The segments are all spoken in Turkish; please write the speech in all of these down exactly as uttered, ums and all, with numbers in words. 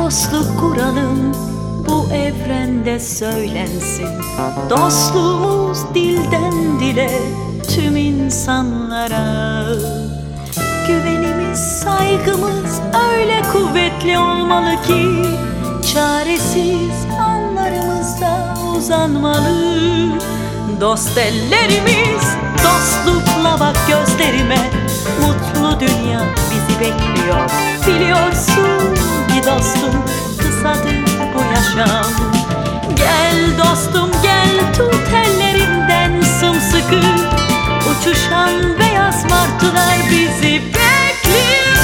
dostluk kuralım bu evrende söylensin. Dostluğumuz dilden dile tüm insanlara. Güvenimiz, saygımız öyle kuvvetli olmalı ki çaresiz anlarımızda uzanmalı. Dost ellerimiz, dostlukla bak gözlerime, mutlu dünya bizi bekliyor. Biliyorsun ki dostum, kısadır bu yaşam. Gel dostum gel, tut ellerinden sımsıkı. Uçuşan beyaz martılar bizi bekliyor.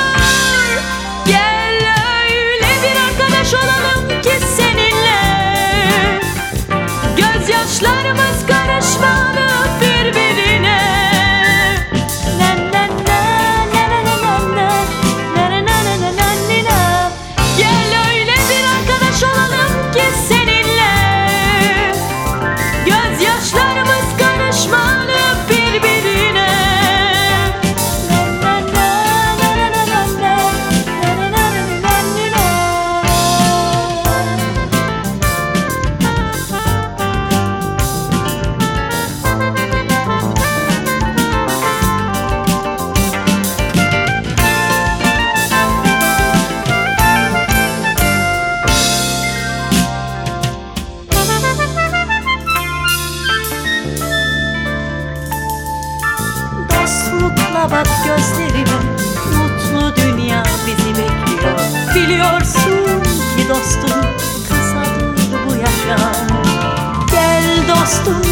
Gel öyle bir arkadaş olalım ki seninle gözyaşlarımız karışmalı birbirine. Gel öyle bir arkadaş olalım ki seninle gözyaşlarımız karışmalı birbirine. Dostlukla bak gözlerime, mutlu dünya bizi bekliyor. Biliyorsun ki dostum, kısadır bu yaşam. Gel dostum